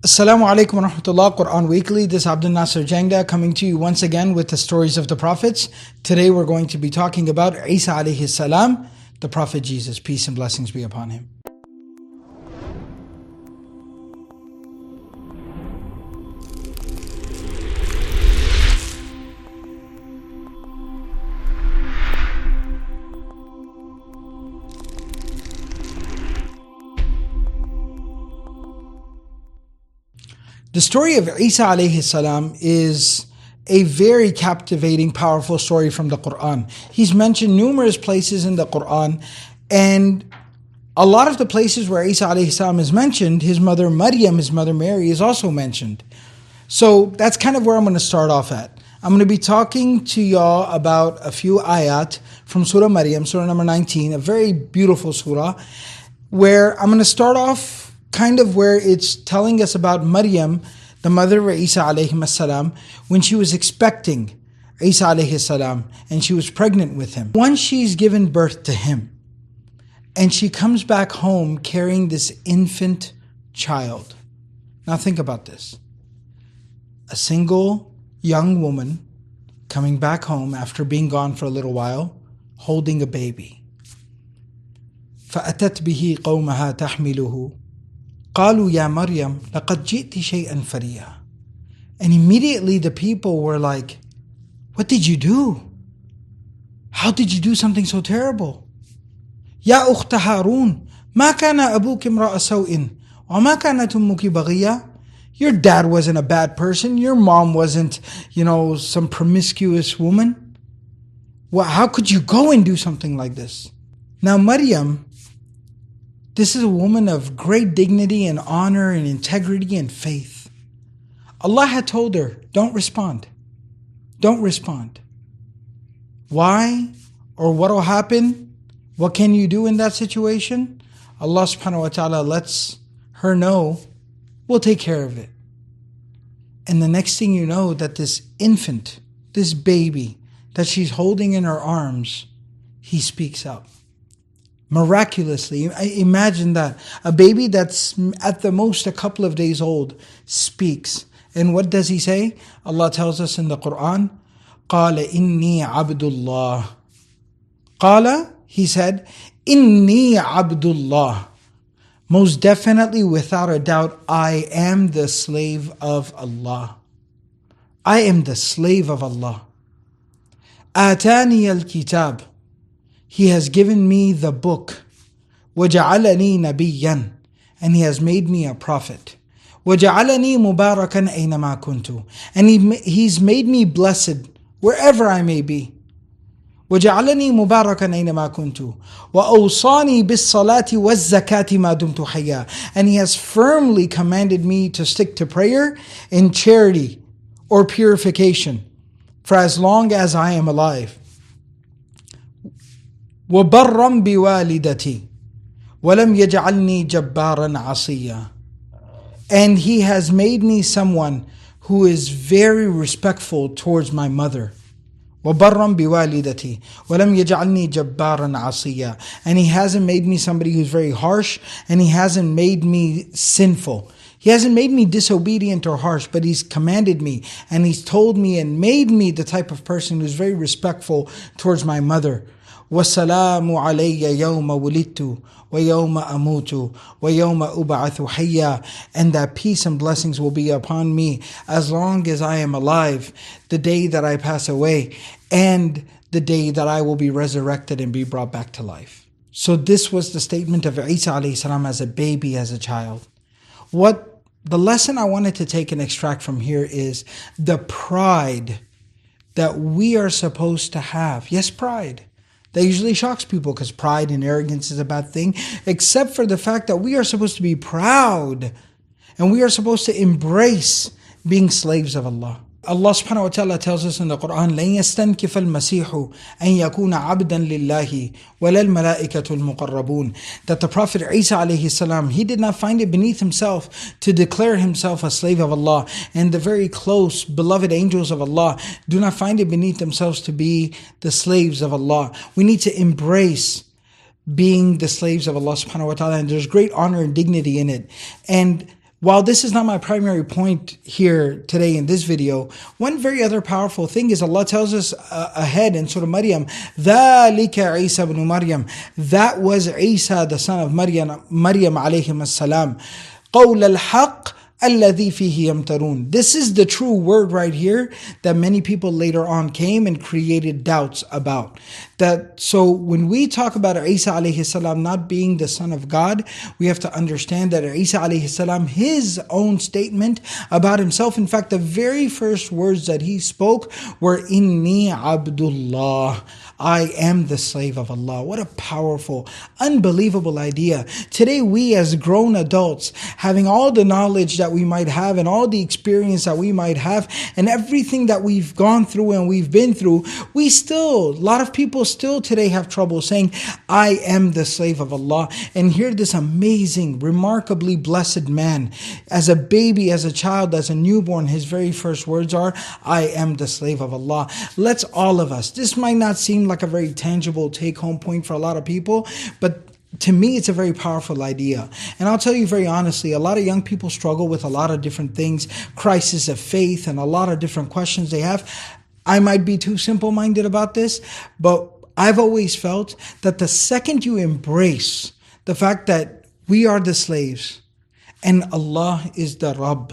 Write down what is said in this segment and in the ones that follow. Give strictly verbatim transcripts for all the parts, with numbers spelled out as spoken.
Assalamu alaikum wa rahmatullah, Quran Weekly. This is Abdul Nasser Jangda coming to you once again with the stories of the prophets. Today we're going to be talking about Isa alayhi salam, the Prophet Jesus. Peace and blessings be upon him. The story of Isa alayhi salam is a very captivating, powerful story from the Quran. He's mentioned numerous places in the Quran, and a lot of the places where Isa alayhi salam is mentioned, his mother Maryam, his mother Mary, is also mentioned. So that's kind of where I'm going to start off at. I'm going to be talking to y'all about a few ayat from Surah Maryam, Surah number nineteen, a very beautiful surah, where I'm going to start off kind of where it's telling us about Maryam, the mother of Isa alayhi salam, when she was expecting Isa alayhi salam and she was pregnant with him. Once she's given birth to him and she comes back home carrying this infant child. Now think about this. A single young woman coming back home after being gone for a little while, holding a baby. فَأَتَتْ بِهِ قَوْمَهَا تَحْمِلُهُ قالوا يا مريم لقد جئت شيئا فريا. And immediately the people were like, what did you do? How did you do something so terrible? يا أخت هارون ما كان أبوك امرأ سوء وما كانت أمك بغيا. Your dad wasn't a bad person. Your mom wasn't, you know, some promiscuous woman. Well, how could you go and do something like this? Now Maryam, this is a woman of great dignity and honor and integrity and faith. Allah had told her, don't respond. Don't respond. Why? Or what will happen? What can you do in that situation? Allah subhanahu wa ta'ala lets her know, we'll take care of it. And the next thing you know, that this infant, this baby that she's holding in her arms, he speaks up. Miraculously, imagine that. A baby that's at the most a couple of days old speaks. And what does he say? Allah tells us in the Quran, قَالَ إِنِّي عَبْدُ اللَّهِ. قَالَ, he said, إِنِّي عَبْدُ اللَّهِ. Most definitely, without a doubt, I am the slave of Allah. I am the slave of Allah. آتَانِيَ الْكِتَابِ. He has given me the book. وَجَعَلَنِي نَبِيًّا. And He has made me a prophet. وَجَعَلَنِي مُبَارَكًا أَيْنَمَا كُنْتُ. And he, He's made me blessed wherever I may be. وَجَعَلَنِي مُبَارَكًا أَيْنَمَا كُنْتُ وَأَوْصَانِي بِالصَّلَاةِ وَالزَّكَاةِ مَا دُمْتُ حَيًّا. And He has firmly commanded me to stick to prayer and charity or purification for as long as I am alive. وَبَرًّا بِوَالِدَتِي وَلَمْ يَجْعَلْنِي جَبَّارًا عَصِيًّا. And He has made me someone who is very respectful towards my mother. وَبَرًّا بِوَالِدَتِي وَلَمْ يَجْعَلْنِي جَبَّارًا عَصِيًّا. And He hasn't made me somebody who's very harsh, and He hasn't made me sinful. He hasn't made me disobedient or harsh, but He's commanded me, and He's told me and made me the type of person who's very respectful towards my mother. وَالسَّلَامُ عَلَيَّ يَوْمَ وُلِدْتُ وَيَوْمَ أَمُوتُ وَيَوْمَ أُبْعَثُ حَيًّا. And that peace and blessings will be upon me as long as I am alive, the day that I pass away, and the day that I will be resurrected and be brought back to life. So this was the statement of Isa alayhi salam as a baby, as a child. What the lesson I wanted to take and extract from here is the pride that we are supposed to have. Yes, pride. That usually shocks people because pride and arrogance is a bad thing, except for the fact that we are supposed to be proud and we are supposed to embrace being slaves of Allah. Allah subhanahu wa ta'ala tells us in the Quran, لَن يَسْتَنْكِفَ الْمَسِيحُ أَن يَكُونَ عَبْدًا لِلَّهِ وَلَا الْمَلَائِكَةُ الْمُقَرَّبُونَ. That the Prophet Isa alayhi salam, he did not find it beneath himself to declare himself a slave of Allah, and the very close beloved angels of Allah do not find it beneath themselves to be the slaves of Allah. We need to embrace being the slaves of Allah subhanahu wa ta'ala, and there's great honor and dignity in it. And while this is not my primary point here today in this video, one very other powerful thing is Allah tells us uh, ahead in Surah Maryam, ذَلِكَ عِيسَى ibn Maryam. That was Isa, the son of Maryam, Maryam alayhim as-salam. قَوْلَ الْحَقِّ الَّذِي فِيهِ يَمْتَرُونَ. This is the true word right here that many people later on came and created doubts about. That so when we talk about Isa alayhi salam not being the son of God, we have to understand that Isa alayhi salam, his own statement about himself, in fact, the very first words that he spoke were Inni Abdullah. I am the slave of Allah. What a powerful, unbelievable idea. Today we as grown adults, having all the knowledge that we might have and all the experience that we might have and everything that we've gone through and we've been through, we still, a lot of people still today have trouble saying, I am the slave of Allah. And here this amazing, remarkably blessed man, as a baby, as a child, as a newborn, his very first words are, I am the slave of Allah. Let's all of us, this might not seem like a very tangible take-home point for a lot of people, but to me, it's a very powerful idea. And I'll tell you very honestly, a lot of young people struggle with a lot of different things, crisis of faith, and a lot of different questions they have. I might be too simple-minded about this, but I've always felt that the second you embrace the fact that we are the slaves and Allah is the Rabb,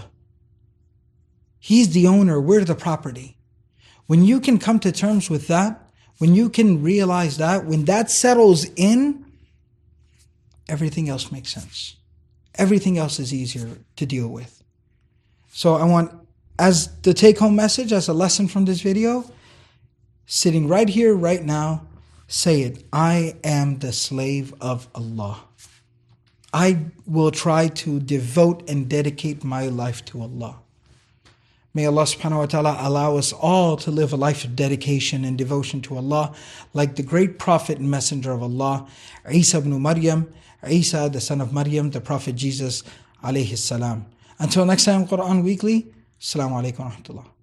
He's the owner, we're the property. When you can come to terms with that, when you can realize that, when that settles in, everything else makes sense. Everything else is easier to deal with. So I want, as the take-home message, as a lesson from this video, sitting right here, right now, say it. I am the slave of Allah. I will try to devote and dedicate my life to Allah. May Allah subhanahu wa ta'ala allow us all to live a life of dedication and devotion to Allah, like the great prophet and messenger of Allah, Isa ibn Maryam, Isa, the son of Maryam, the prophet Jesus alayhi salam. Until next time, Quran Weekly, Assalamu alaikum wa rahmatullah.